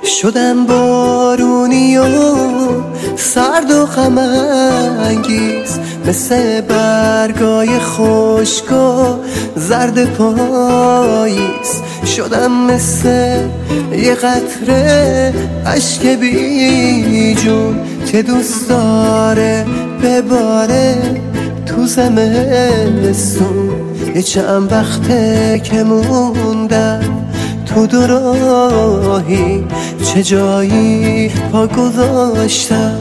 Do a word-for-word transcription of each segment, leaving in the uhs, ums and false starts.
شدم بارونی و سرد و غم انگیز، مثل برگای خشک و زرد پاییز. شدم مثل یه قطره اشک بی جون که دوست داره بباره تو زمستون. یه چند وقته که موندم تو دو راهی، چه جایی پا گذاشتم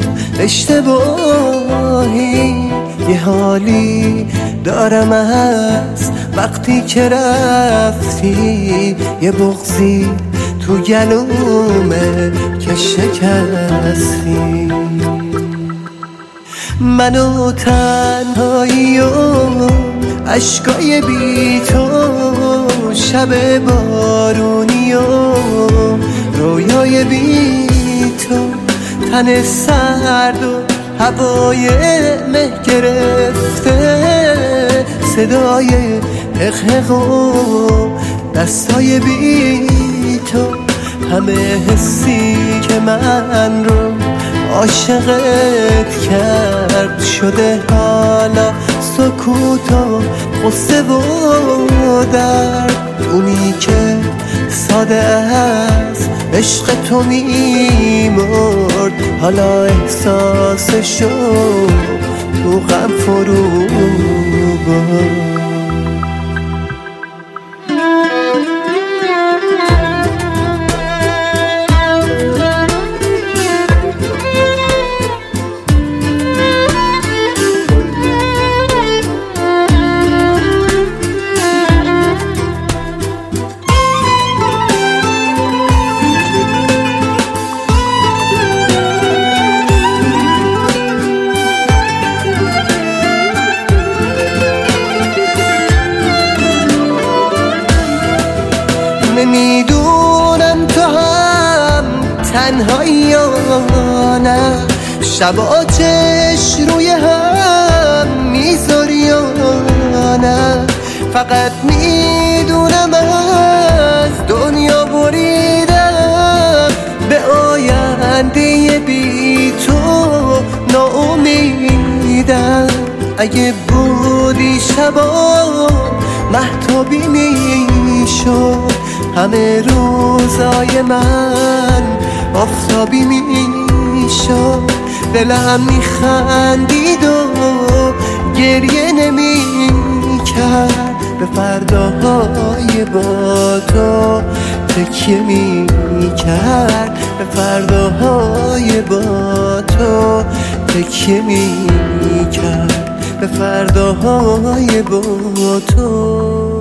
اشتباهی. یه حالی دارم از وقتی که رفتی، یه بغضی تو گلومه که شکستی. منو تنهایی و عشقای بی تو، شب بارونی و رویای بی تو، تن سرد و هوای مه گرفته، صدای اخ و دستای بی تو. همه حسی که من رو عاشقت کرد شده حالا سکوت و غصه و درد. اونی که ساده از عشق تو میمرد، حالا احساسشو تو غم فرو برد. نمیدونم تو هم تنهایی یا نه، شبا چش روی هم میذاری یا نه. فقط میدونم از دنیا بریدم، به آینده بی تو ناامیدم. اگه بودی شبا مهتابی میشد، همه روزای من آفتابی میشد. دلم میخندید و گریه نمیکرد، به فرداهای با تو تکیه میکرد، به فرداهای با تو تکیه میکرد، به فرداهای با تو.